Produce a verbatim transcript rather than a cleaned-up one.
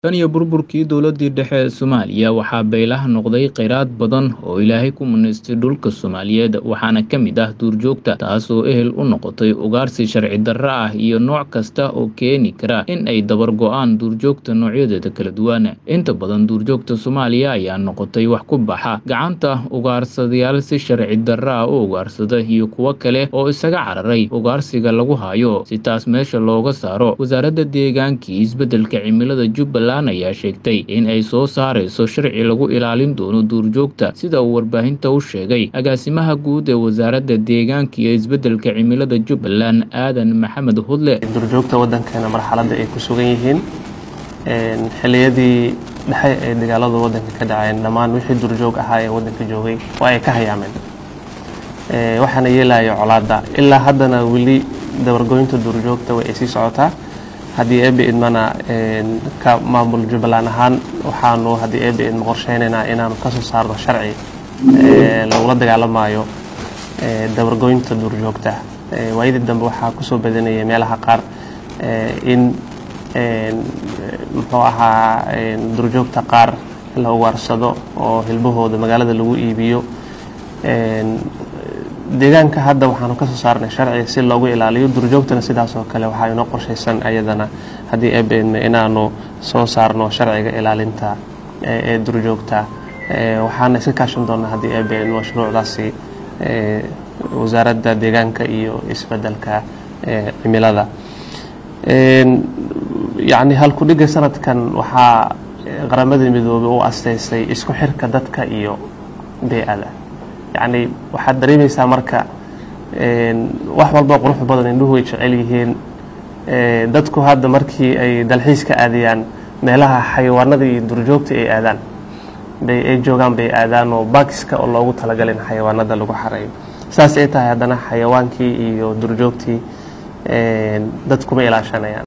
Tan iyo burburkii dowladii dhexe ee Soomaaliya waxaa beelaha noqday kheyraad badan oo Ilaahay ku munaystay dhulka Soomaaliyeed waxaana ka mid ah duurjoogta taasoo ehel u noqotay ugaarsi sharci darro ah iyo nooc kasta oo keeni kara in ay dabar go'aan duurjoogta noocyadeeda kala duwan. Inta badan duurjoogta Soomaaliya ayaa noqotay wax ku baxa gacanta ugaarsadayaal si sharci darro ah u ugaarsada iyo kuwo kale oo isaga cararay ugaarsiga lagu hayo. Si taas meesha looga saaro, Wasaaradda Deegaanka iyo Isbeddelka Cimilada Jubbaland ayaa sheegtay in ay soo saareyso sharci lagu ilaalin doono duurjoogta sida uu warbaahinta u sheegay agaasimaha guud ee Wasaaradda Deegaanka iyo Isbeddelka Cimilada Jubbaland Aadan Maxamed Hudle. duurjoogta waddankeena marxaladda ay ku sugan yihiin een xilliyadii dhexe ee dagaalada waddanka ka dhaceen dhammaan wixii duurjoog ahaa ee waddanka joogay waa ay ka hayaameen ee waxaana yeelayo colaadda ilaa haddana weli dabargoynta duurjoogta way sii socotaa. haddii eebe idmana ka maamul Jubbaland ahaan waxaanu haddii eebe idma qorsheynaynaa inaanu ka soo saarno sharci lagula dagaalamayo dabargoynta duurjoogta. waayadii dambe waxaa kusoo badanayay meelaha qaar in muxuu ahaa duurjoogta qaar la ugaarsado oo hilbahooda magaalada lagu iibiyo. deegaanka hadda waxaanu ka soo saarnay sharci si loogu ilaaliyo duurjoogtana sidaas oo kale waxaa inoo qorsheysan ayadana haddii eebe inaanu soo saarno sharciga ilaalinta ee duurjoogta waxaana iska kaashan doonaa haddii eebe mashruucdaasi wasaaradda deegaanka iyo isbeddelka cimilada. yacni halku dhiga sanadkan waxaa qaramada midoobay u asteystay isku xirka dadka iyo beecada. يعني waxaad dareemaysaa marka wax walba qurux badan indhuhu way jecel yihiin dadku hadda markii ay dalxiiska aadayaan meelaha xayawaanada iyo duurjoogta ay aadaan bay ay joogaan bay aadaan oo baakiska oo loogu talagalay xayawaanada lagu xareeyo. saas ay tahay haddana xayawaankii iyo duurjoogtii dadku ma ilaashanayaan.